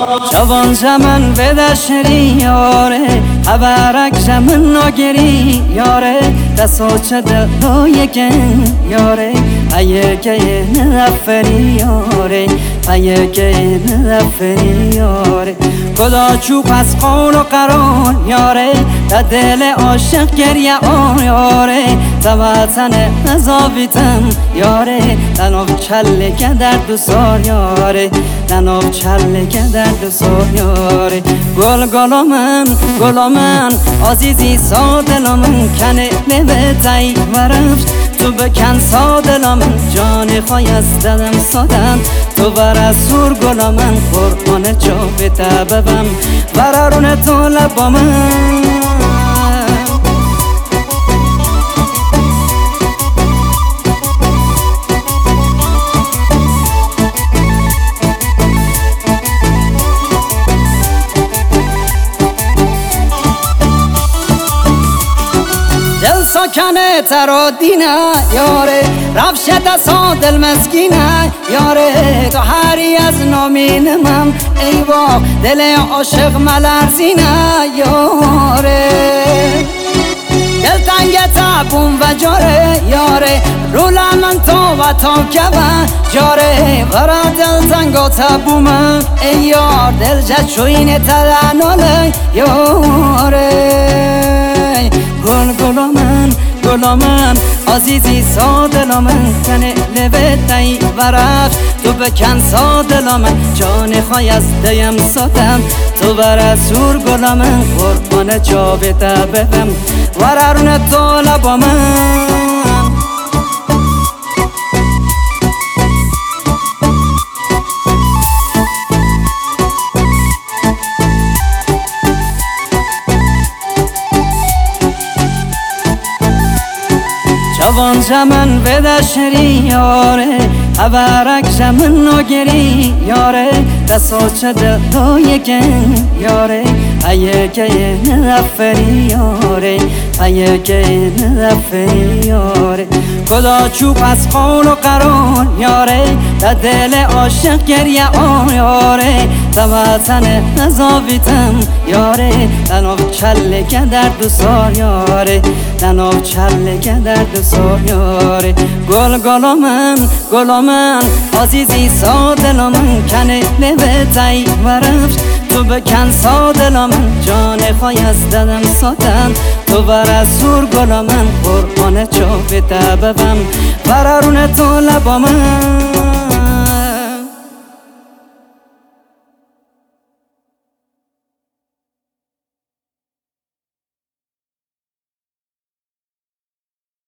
جوان جمن بده شری یاره هبرک جمن نگری یاره دستوچه دلوی کن یاره ایه که نفری یاره ایه که نفری یاره خدا چوب از قول و قرار یاره در دل عاشق گریه آن یاره دواتن نزاویتم یاره دناب چله که در دو سار یاره دناب چله که در دو سار یاره گل من عزیزی سادل من کنه نبتایی ورفت تو بکن سادل من جان خواه از دلم سادن تو بر سور گل من قرآن چو بتببم برارون تو لبا من ساکنه ترادینه یاره رفشت سادل مسکینه یاره تو هری از نامین من ایوا دل عاشق ملرزینه یاره دل تنگ تبون و جاره یاره رول من تو و تا کبه جاره برا دل تنگ و تبو من ای یار دل جد شوین تدناله یاره گل من عزیزی سادل من کنه لبتایی ورفت تو بکن سادل من جان خواه از دیم ساتم تو بر سور گل من قربان جا بتبم ورارون تو لبا من جوان جمن بده شری یاره هبرک جمن نگری یاره دستوچه دلوی کن یاره ایه که نفری یاره ایه که نفری یاره خدا چوب از قول و قرار یاره در دل عاشق گریه آن یاره دواتن نزاویتم یاره دناب چله که در دو سار یاره دناب چله که در دو سار یاره گل من عزیزی سادل من کنه نبتایی ورفت تو بکن سادل من جان خواه از دلم ساتن تو بر سور گل من قرآن چو بتببم برارون تو لبا من